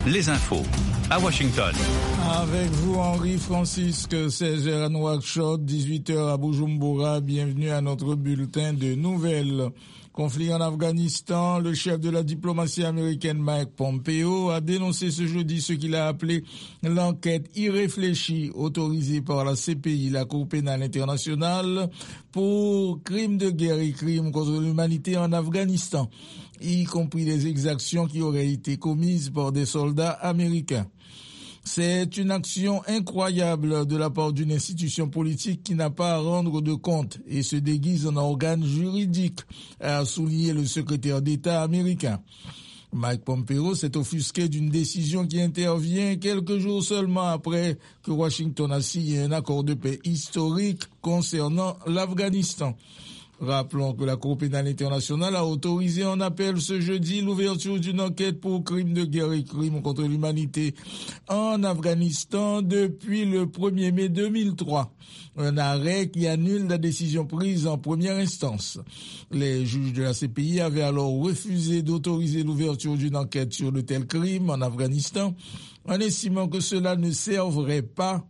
Les infos à Washington. Avec vous, Henri Francisque, 16h à Nouakchott, 18h à Bujumbura. Bienvenue à notre bulletin de nouvelles. Conflit en Afghanistan, le chef de la diplomatie américaine Mike Pompeo a dénoncé ce jeudi ce qu'il a appelé l'enquête irréfléchie autorisée par la CPI, la Cour pénale internationale, pour crimes de guerre et crimes contre l'humanité en Afghanistan, y compris les exactions qui auraient été commises par des soldats américains. C'est une action incroyable de la part d'une institution politique qui n'a pas à rendre de compte et se déguise en organe juridique, a souligné le secrétaire d'État américain. Mike Pompeo s'est offusqué d'une décision qui intervient quelques jours seulement après que Washington a signé un accord de paix historique concernant l'Afghanistan. Rappelons que la Cour pénale internationale a autorisé en appel ce jeudi l'ouverture d'une enquête pour crimes de guerre et crimes contre l'humanité en Afghanistan depuis le 1er mai 2003. Un arrêt qui annule la décision prise en première instance. Les juges de la CPI avaient alors refusé d'autoriser l'ouverture d'une enquête sur de tels crimes en Afghanistan en estimant que cela ne servirait pas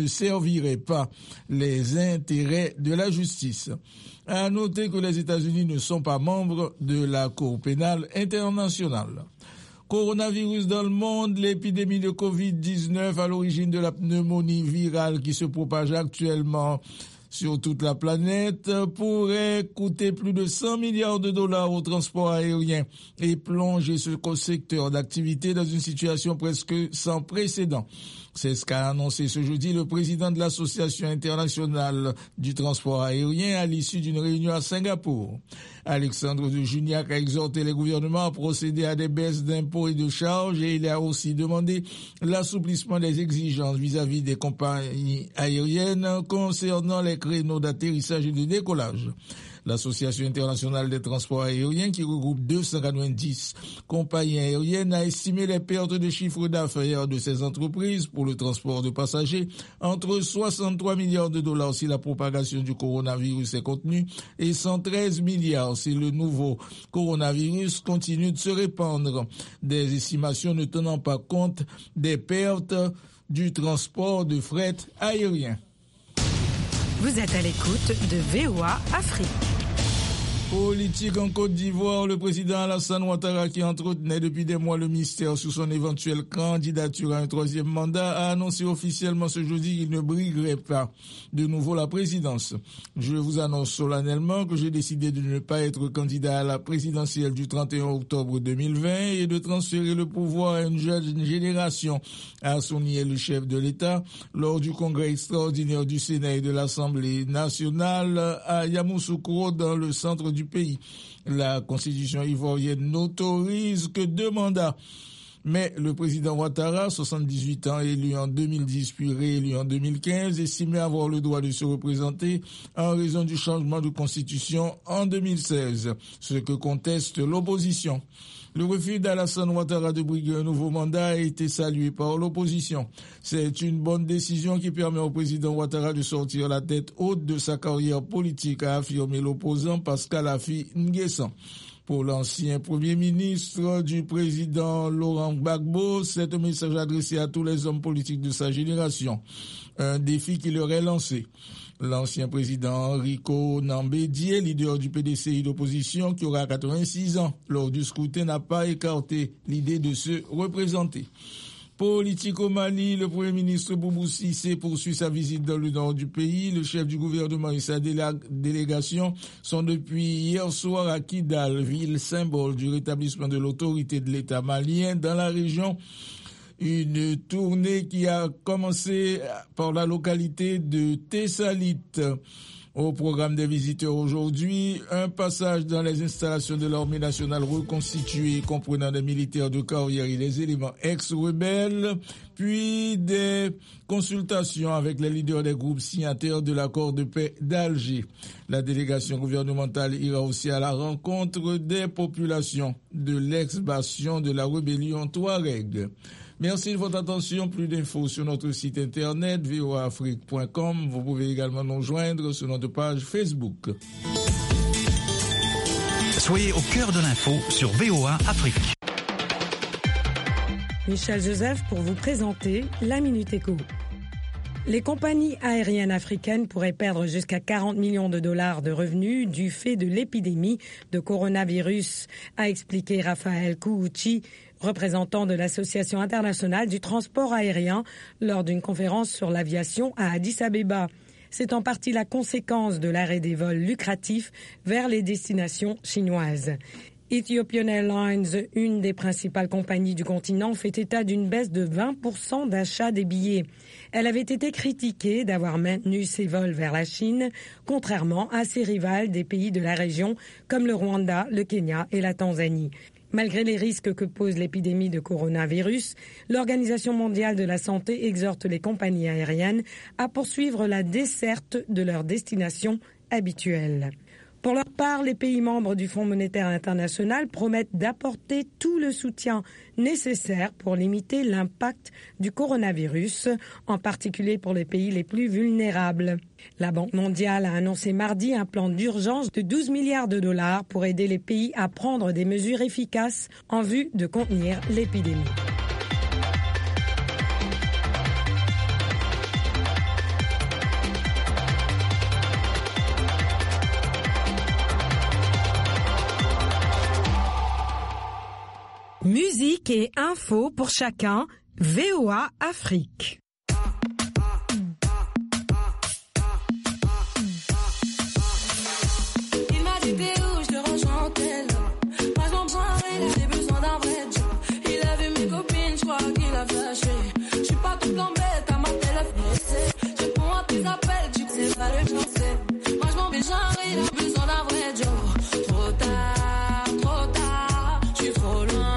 les intérêts de la justice. À noter que les États-Unis ne sont pas membres de la Cour pénale internationale. Coronavirus dans le monde, l'épidémie de Covid-19 à l'origine de la pneumonie virale qui se propage actuellement sur toute la planète pourrait coûter plus de 100 milliards de dollars au transport aérien et plonger ce secteur d'activité dans une situation presque sans précédent. C'est ce qu'a annoncé ce jeudi le président de l'Association internationale du transport aérien à l'issue d'une réunion à Singapour. Alexandre de Juniac a exhorté les gouvernements à procéder à des baisses d'impôts et de charges et il a aussi demandé l'assouplissement des exigences vis-à-vis des compagnies aériennes concernant les créneaux d'atterrissage et de décollage. L'Association internationale des transports aériens, qui regroupe 290 compagnies aériennes, a estimé les pertes de chiffre d'affaires de ces entreprises pour le transport de passagers entre 63 milliards de dollars si la propagation du coronavirus est contenue et 113 milliards si le nouveau coronavirus continue de se répandre. Des estimations ne tenant pas compte des pertes du transport de fret aérien. Vous êtes à l'écoute de VOA Afrique. Politique en Côte d'Ivoire, le président Alassane Ouattara, qui entretenait depuis des mois le mystère sur son éventuelle candidature à un troisième mandat, a annoncé officiellement ce jeudi qu'il ne briguerait pas de nouveau la présidence. Je vous annonce solennellement que j'ai décidé de ne pas être candidat à la présidentielle du 31 octobre 2020 et de transférer le pouvoir à une jeune génération, a souligné le chef de l'État lors du congrès extraordinaire du Sénat et de l'Assemblée nationale à Yamoussoukro dans le centre du pays. La constitution ivoirienne n'autorise que 2 mandats. Mais le président Ouattara, 78 ans, élu en 2010 puis réélu en 2015, estimait avoir le droit de se représenter en raison du changement de constitution en 2016, ce que conteste l'opposition. Le refus d'Alassane Ouattara de briguer un nouveau mandat a été salué par l'opposition. C'est une bonne décision qui permet au président Ouattara de sortir la tête haute de sa carrière politique, a affirmé l'opposant Pascal Affi N'Guessan. Pour l'ancien premier ministre du président Laurent Gbagbo, c'est un message adressé à tous les hommes politiques de sa génération. Un défi qui leur est lancé. L'ancien président Enrico Nambédié, leader du PDCI d'opposition, qui aura 86 ans, lors du scrutin, n'a pas écarté l'idée de se représenter. Politique au Mali, le Premier ministre Boubou Cissé poursuit sa visite dans le nord du pays. Le chef du gouvernement et sa délégation sont depuis hier soir à Kidal, ville symbole du rétablissement de l'autorité de l'État malien dans la région. Une tournée qui a commencé par la localité de Tessalite. Au programme des visiteurs aujourd'hui, un passage dans les installations de l'armée nationale reconstituée comprenant des militaires de carrière et des éléments ex-rebelles, puis des consultations avec les leaders des groupes signataires de l'accord de paix d'Alger. La délégation gouvernementale ira aussi à la rencontre des populations de l'ex-bastion de la rébellion Touareg. Merci de votre attention. Plus d'infos sur notre site internet voaafrique.com. Vous pouvez également nous joindre sur notre page Facebook. Soyez au cœur de l'info sur VOA Afrique. Michel Joseph pour vous présenter la Minute Éco. Les compagnies aériennes africaines pourraient perdre jusqu'à 40 millions de dollars de revenus du fait de l'épidémie de coronavirus, a expliqué Raphaël Kououchi, représentant de l'Association internationale du transport aérien, lors d'une conférence sur l'aviation à Addis Abeba. C'est en partie la conséquence de l'arrêt des vols lucratifs vers les destinations chinoises. Ethiopian Airlines, une des principales compagnies du continent, fait état d'une baisse de 20% d'achat des billets. Elle avait été critiquée d'avoir maintenu ses vols vers la Chine, contrairement à ses rivales des pays de la région comme le Rwanda, le Kenya et la Tanzanie. Malgré les risques que pose l'épidémie de coronavirus, l'Organisation mondiale de la santé exhorte les compagnies aériennes à poursuivre la desserte de leurs destinations habituelles. Pour leur part, les pays membres du Fonds monétaire international promettent d'apporter tout le soutien nécessaire pour limiter l'impact du coronavirus, en particulier pour les pays les plus vulnérables. La Banque mondiale a annoncé mardi un plan d'urgence de 12 milliards de dollars pour aider les pays à prendre des mesures efficaces en vue de contenir l'épidémie. Musique et infos pour chacun, VOA Afrique. Il m'a dit t'es où, je te rejoins en tel. Moi je m'en branle, j'ai besoin d'un vrai job. Il a vu mes copines, je crois qu'il a flashé. Je suis pas tout en bête, à ma télé. Je réponds à tes appels, tu sais pas le chancer. Moi je m'en vais, genre, il a besoin d'un vrai job. Trop tard, je suis trop loin.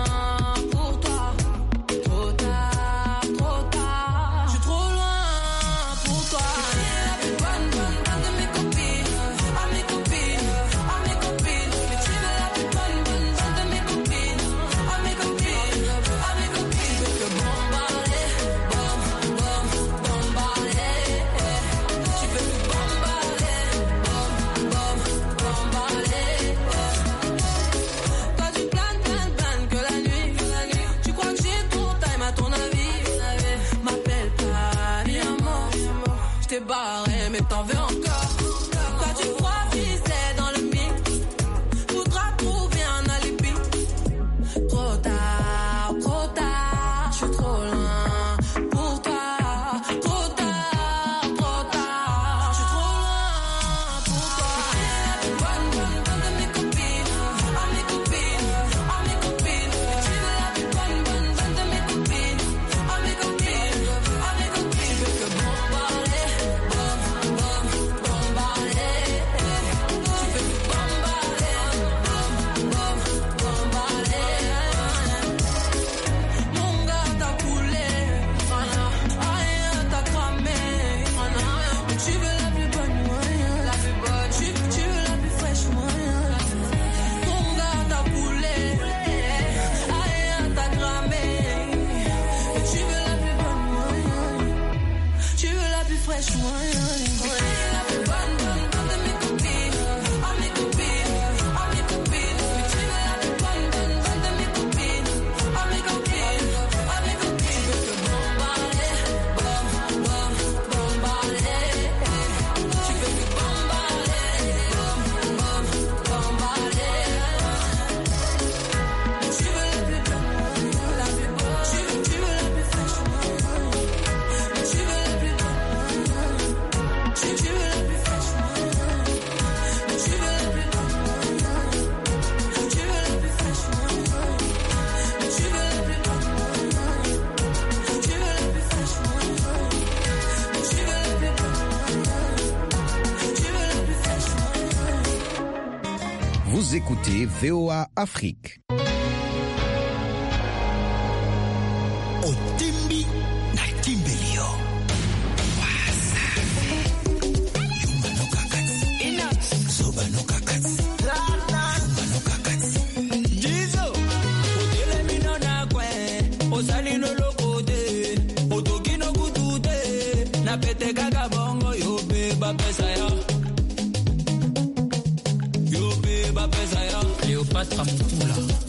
Barré, mais t'en veux encore. Quand tu crois c'est dans le mix, faudra trouver un alibi. Trop tard, je suis trop loin pour toi. Trop tard, je suis trop loin pour toi. Bonne de mes copines, à mes copines. Tu veux la plus bonne de mes copines, à mes copines. Tu veux que bon parler. Vous écoutez VOA Afrique. Otimbi na Timbelio. Soba no kakati. No kakati. Jizo. Odele mino na kwe. Osali no lokode. Otoki no kutude. Na pete kaka bongo yo beba pesa ya. Yo beba pesa ya. Cléopâtre Moutoula.